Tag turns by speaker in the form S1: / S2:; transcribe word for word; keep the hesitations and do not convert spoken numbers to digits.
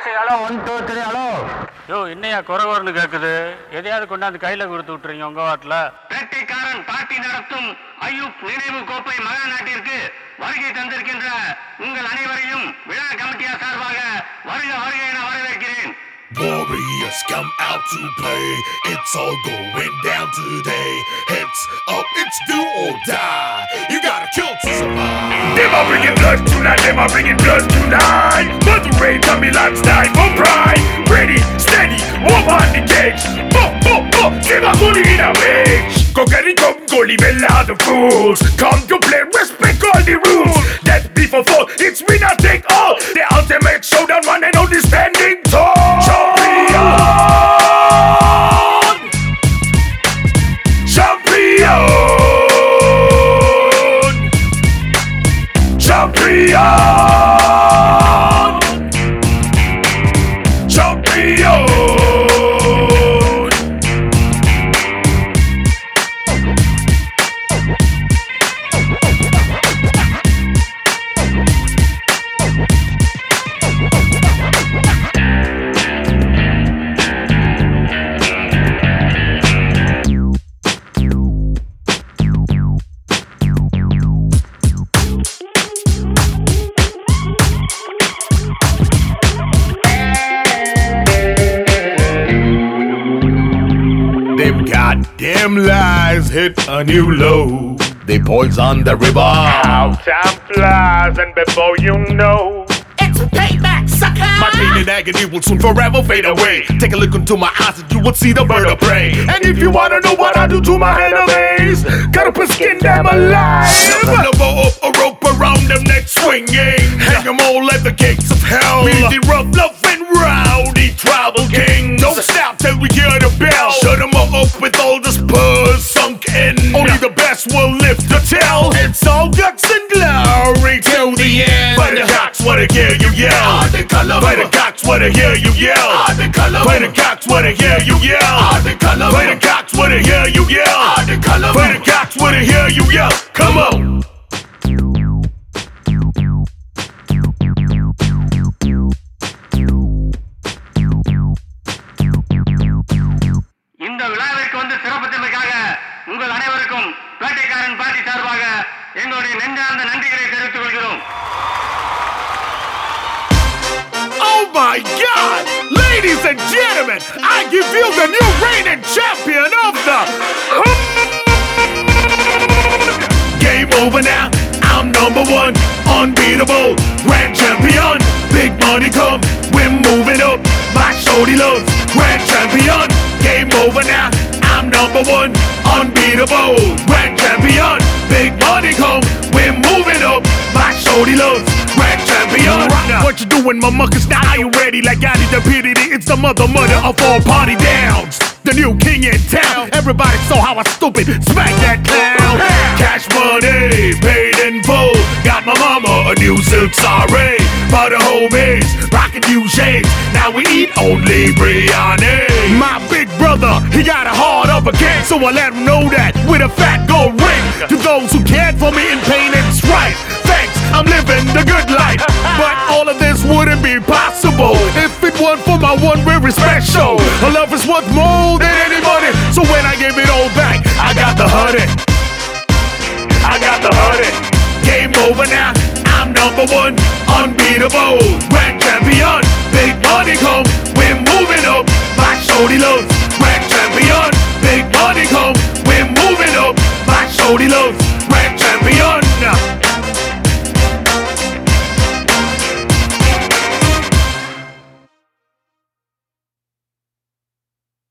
S1: Hello one two three hello.
S2: யோ என்னையா குறை குறைன்னு கேட்குது? எதையாவது கொண்டாந்து கையில் கொடுத்து விட்டுறீங்க உங்கள் வாட்டில்.
S3: வேட்டைக்காரன் பார்ட்டி நடத்தும் ஐயூப் நினைவு கோப்பை மகா நாட்டிற்கு வருகை தந்திருக்கின்ற உங்கள் அனைவரையும் விழா கமிட்டியார் சார்பாக வருக வருக என வரவேற்கிறேன்.
S4: Warriors come out to play. It's all going down today. Heads up, it's do or die. You gotta kill to survive. Them are bringing blood tonight. Them are bringing blood tonight. Mother Ray, tell me let's die for pride. Ready, steady, warm on the cage. Bo, bo, bo, give a money in a wage. Go get it, come, go leave a lot of fools. Come to play, respect all the rules. Death before fall, it's winner take all. The ultimate showdown, one and only standing tall. Champion! Champion! Champion! Champion! Them goddamn lies hit a new low. They poison the river. How time flies, and before you know,
S5: It's payback, sucker!
S4: my pain and agony will soon forever fade away. Take a look into my eyes and you will see the bird of prey. And if you wanna know what I do to my enemies, cut up and skin them alive. Never up a rope around them neck swinging. Hang them all at the gates of hell. Meet the rough, love and rowdy tribal king. Don't stop till we hear the bell. Shut them all up with all the spurs sunk in. Only the best will live to tell. It's all guts and glory till the end. But the cocks wanna hear you yell. But the cocks wanna hear you yell. But the cocks wanna hear you yell. But the cocks wanna hear you yell. But the cocks wanna hear you yell. Come on.
S3: இந்த விழாவிற்கு வந்து சிறப்பித்தமைக்காக உங்கள் அனைவருக்கும் வேட்டைக்காரன் party சார்பாக எங்களுடைய நெஞ்சார்ந்த நன்றிகளை தெரிவித்துக் கொள்கிறோம்.
S4: Oh my God! Ladies and gentlemen, I give you the new reigning champion of the Game over now, I'm number one, unbeatable, grand champion. Big money come, we're moving up, my shorty loves, grand champion. Game over now, I'm number one, unbeatable, grand champion. Big money come, we're moving up, my shorty loves, grand champion. What you doing, my muckers? Now are you ready? Like I need the pity, it's the mother mother of all party downs. The new king in town. Everybody saw how I stupid smack that clown. Cash money, paid in full. Got my mama a new silk saree. For the homies, rockin' new shades. Now we eat only biryani. My big brother, he got a heart of a king, so I let him know that with a fat gold ring. To those who cared for me in pain and strife, thanks, I'm living the good life. But all of this wouldn't be possible if it weren't for my one very special. Her love is worth more than any money, so when I gave it all back, I got the honey. I got the honey. Game over now, I'm number one, unbeatable, grand champion. Big money come, we're moving up, my shorty loves, grand champion. Big money come, we're moving up, my shorty loves, grand champion.